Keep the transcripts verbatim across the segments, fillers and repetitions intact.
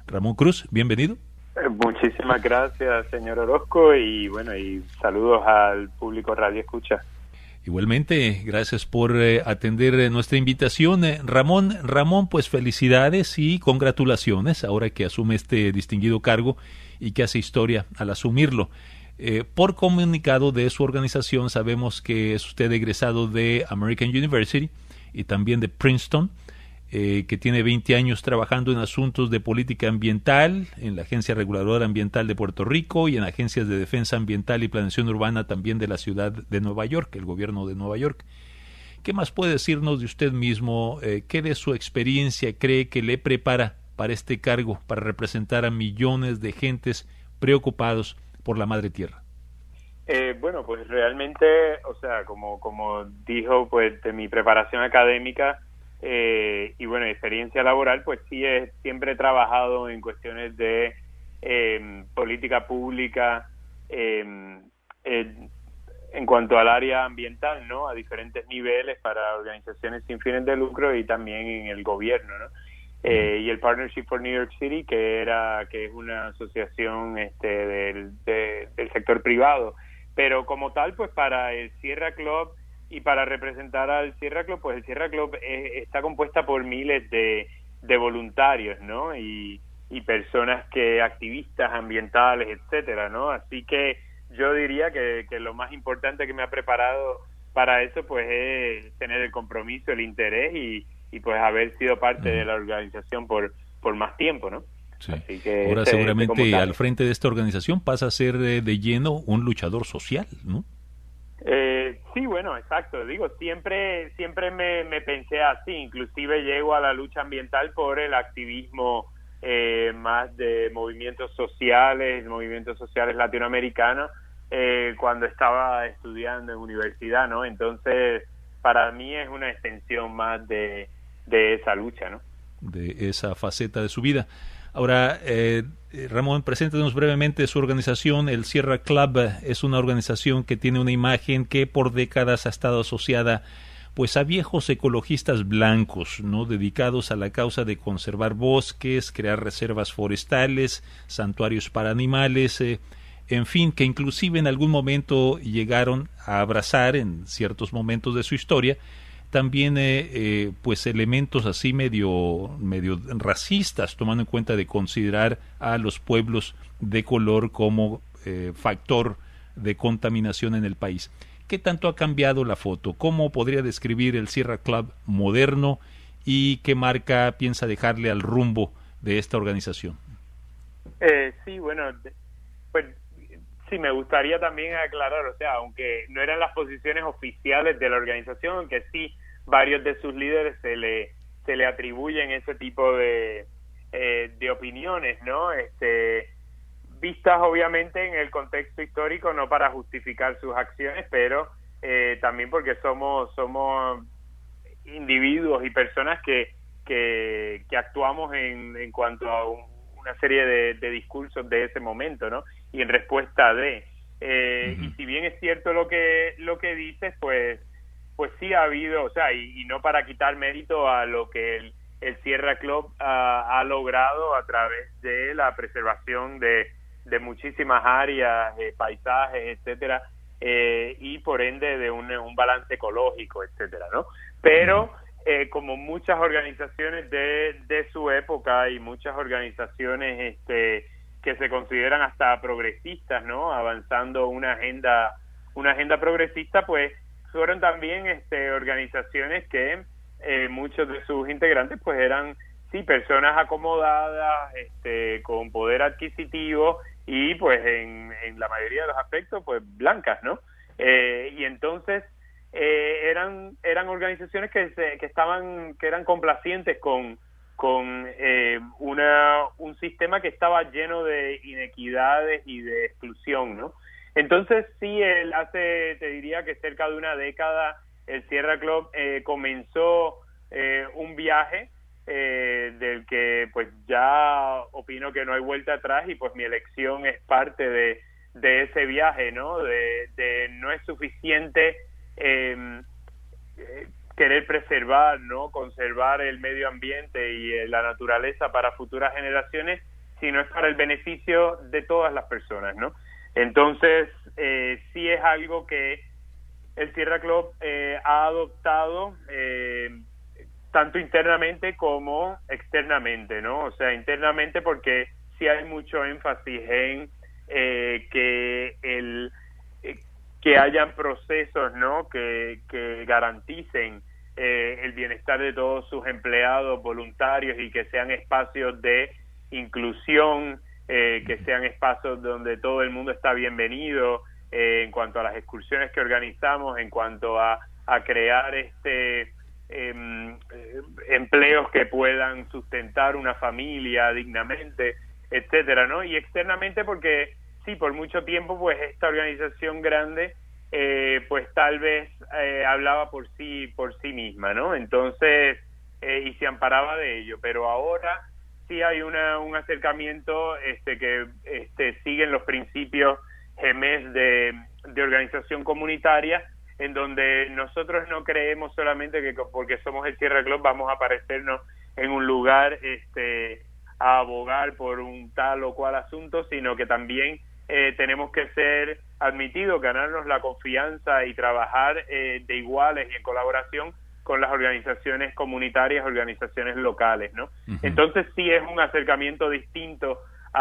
Ramón Cruz, bienvenido. Muchísimas gracias, señor Orozco, y bueno, y saludos al público Radio Escucha. Igualmente, gracias por eh, atender eh, nuestra invitación. Eh, Ramón, Ramón, pues felicidades y congratulaciones ahora que asume este distinguido cargo y que hace historia al asumirlo. Eh, por comunicado de su organización sabemos que es usted egresado de American University y también de Princeton, eh, que tiene veinte años trabajando en asuntos de política ambiental, en la Agencia Reguladora Ambiental de Puerto Rico y en agencias de defensa ambiental y planeación urbana también de la ciudad de Nueva York, el gobierno de Nueva York. ¿Qué más puede decirnos de usted mismo? Eh, ¿Qué de su experiencia cree que le prepara para este cargo, para representar a millones de gentes preocupados por la madre tierra? Eh, bueno, pues realmente, o sea, como, como dijo, pues de mi preparación académica, Eh, y bueno, experiencia laboral, pues sí, he siempre he trabajado en cuestiones de eh, política pública eh, eh, en cuanto al área ambiental, ¿no? A diferentes niveles para organizaciones sin fines de lucro y también en el gobierno, ¿no? Eh, y el Partnership for New York City, que era que es una asociación este del, de, del sector privado, pero como tal, pues para el Sierra Club y para representar al Sierra Club, pues el Sierra Club es, está compuesta por miles de, de voluntarios, ¿no? Y, y personas que, activistas ambientales, etcétera, ¿no? Así que yo diría que, que lo más importante que me ha preparado para eso, pues es tener el compromiso, el interés y, y pues haber sido parte de la organización por, por más tiempo, ¿no? Sí. Así que ahora ese, seguramente ese al frente de esta organización pasa a ser de, de lleno un luchador social, ¿no? Eh, sí, bueno, exacto. Digo, siempre siempre me, me pensé así. Inclusive llego a la lucha ambiental por el activismo eh, más de movimientos sociales, movimientos sociales latinoamericanos, eh, cuando estaba estudiando en universidad, ¿no? Entonces, para mí es una extensión más de, de esa lucha, ¿no? De esa faceta de su vida. Ahora, eh, Ramón, preséntanos brevemente su organización. El Sierra Club es una organización que tiene una imagen que por décadas ha estado asociada pues a viejos ecologistas blancos, ¿no? Dedicados a la causa de conservar bosques, crear reservas forestales, santuarios para animales, eh, en fin, que inclusive en algún momento llegaron a abrazar en ciertos momentos de su historia también eh, eh, pues elementos así medio medio racistas, tomando en cuenta de considerar a los pueblos de color como eh, factor de contaminación en el país. ¿Qué tanto ha cambiado la foto? ¿Cómo podría describir el Sierra Club moderno y qué marca piensa dejarle al rumbo de esta organización? Eh, sí, bueno, pues sí, me gustaría también aclarar, o sea, aunque no eran las posiciones oficiales de la organización, aunque sí varios de sus líderes se le se le atribuyen ese tipo de eh, de opiniones, ¿no? Este, vistas obviamente en el contexto histórico, no para justificar sus acciones, pero eh, también porque somos somos individuos y personas que que, que actuamos en, en cuanto a un, una serie de, de discursos de ese momento, ¿no? Y en respuesta de eh, uh-huh. Y si bien es cierto lo que lo que dices, pues pues sí ha habido, o sea, y, y no para quitar mérito a lo que el, el Sierra Club uh, ha logrado a través de la preservación de, de muchísimas áreas, eh, paisajes, etcétera, eh, y por ende de un, un balance ecológico, etcétera, ¿no? Pero eh, como muchas organizaciones de, de su época y muchas organizaciones este que se consideran hasta progresistas, ¿no? Avanzando una agenda una agenda progresista, pues fueron también este organizaciones que eh, muchos de sus integrantes pues eran sí personas acomodadas, este con poder adquisitivo y pues en, en la mayoría de los aspectos pues blancas, ¿no? Eh, y entonces eh, eran eran organizaciones que se, que estaban que eran complacientes con con eh, una un sistema que estaba lleno de inequidades y de exclusión, ¿no? Entonces sí, él hace, te diría que cerca de una década, el Sierra Club eh, comenzó eh, un viaje eh, del que pues ya opino que no hay vuelta atrás y pues mi elección es parte de, de ese viaje, ¿no? De, de no es suficiente eh, eh, querer preservar, ¿no? Conservar el medio ambiente y eh, la naturaleza para futuras generaciones, sino es para el beneficio de todas las personas, ¿no? Entonces, eh, sí es algo que el Sierra Club eh, ha adoptado eh, tanto internamente como externamente, ¿no? O sea, internamente porque sí hay mucho énfasis en eh, que el eh, que hayan procesos, ¿no? Que, que garanticen eh, el bienestar de todos sus empleados voluntarios y que sean espacios de inclusión, eh, que sean espacios donde todo el mundo está bienvenido, eh, en cuanto a las excursiones que organizamos, en cuanto a, a crear este eh, empleos que puedan sustentar una familia dignamente, etcétera, ¿no? Y externamente porque sí, por mucho tiempo pues esta organización grande eh, pues tal vez eh, hablaba por sí por sí misma, ¿no? Entonces eh, y se amparaba de ello, pero ahora sí hay una un acercamiento este que este siguen los principios G M E S de, de organización comunitaria, en donde nosotros no creemos solamente que porque somos el Sierra Club vamos a aparecernos en un lugar este a abogar por un tal o cual asunto, sino que también eh, tenemos que ser admitidos, ganarnos la confianza y trabajar eh, de iguales y en colaboración con las organizaciones comunitarias, organizaciones locales, ¿no? Uh-huh. Entonces sí es un acercamiento distinto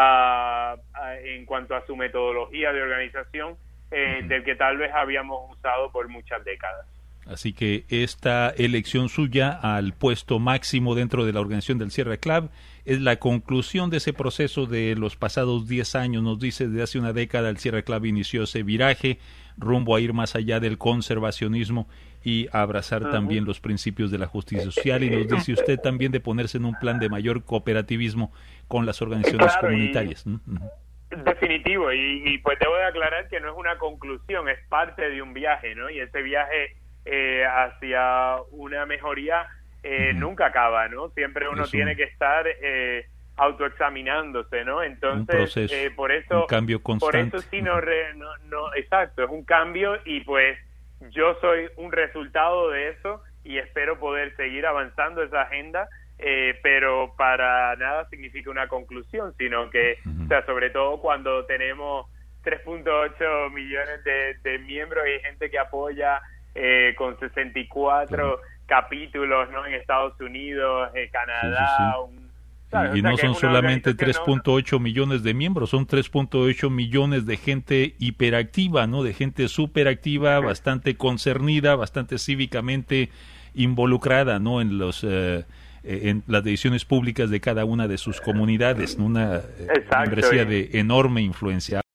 a, a, en cuanto a su metodología de organización eh, uh-huh. del que tal vez habíamos usado por muchas décadas. Así que esta elección suya al puesto máximo dentro de la organización del Sierra Club es la conclusión de ese proceso de los pasados diez años. Nos dice, desde hace una década el Sierra Club inició ese viraje rumbo a ir más allá del conservacionismo y a abrazar uh-huh. también los principios de la justicia social, y nos dice usted también de ponerse en un plan de mayor cooperativismo con las organizaciones claro, comunitarias. Y... Uh-huh. Definitivo, y, y pues debo de aclarar que no es una conclusión, es parte de un viaje, ¿no? Y ese viaje eh, hacia una mejoría eh, uh-huh. nunca acaba, ¿no? Siempre uno un, tiene que estar eh, autoexaminándose, ¿no? Entonces, un proceso, eh, por eso, un cambio constante. Por eso sí, no, re, no, no, exacto, es un cambio y pues yo soy un resultado de eso y espero poder seguir avanzando esa agenda. Eh, pero para nada significa una conclusión, sino que, uh-huh. o sea, sobre todo cuando tenemos tres punto ocho millones de, de miembros y gente que apoya eh, con sesenta y cuatro uh-huh. capítulos, ¿no? En Estados Unidos, eh, Canadá, sí, sí, sí. Un, y, y no son solamente tres punto ocho millones de miembros, son tres punto ocho millones de gente hiperactiva, ¿no? De gente superactiva, uh-huh. bastante concernida, bastante cívicamente involucrada, ¿no? En los eh, en las decisiones públicas de cada una de sus comunidades, ¿no? Una membresía de enorme influencia.